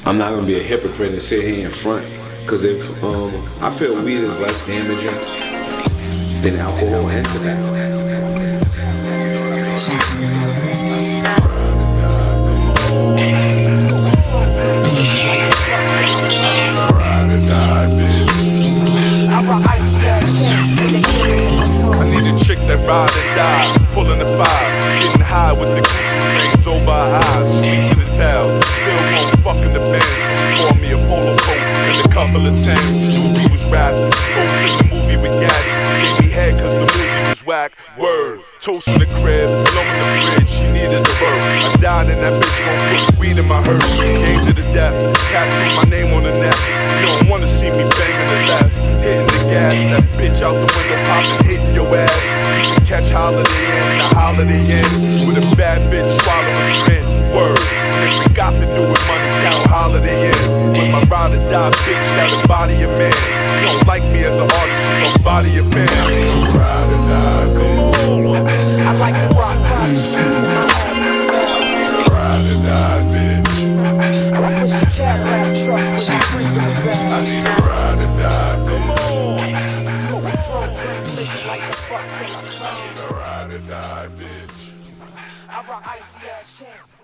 I'm not gonna be a hypocrite and sit here in front, because if I feel weed is less damaging than alcohol and tobacco. I need a chick that ride or die, pulling the five, getting high with the Gucci frames over her eyes, sweet to the tail, still won't fuck in the Benz, cause she bought me a polo coat and a couple of Timbs. We was rapping, both in the movie with Gats, gave me head cause the movie was whack. Word, toast in the crib, blow in the fridge, she needed the work. I died and that bitch gon' put weed in my hearse, came to the death, tattooed my name on the neck. You don't wanna see me banging the left, hitting the gas, that bitch out the window popping, hitting your ass. You can catch Holiday Inn, the Holiday Inn, with a bad bitch swallowing trend. Word, and if we got to do with money, count Holiday Inn. With my ride or die bitch, gotta body a man. You don't like me as an artist, you gon' body a man. Ride or die, come on. I like to rock, ride or die, bitch. I push the Cadillac truck, I need a ride or die, come on. I need a ride or die, bitch. I rock icy ass champ.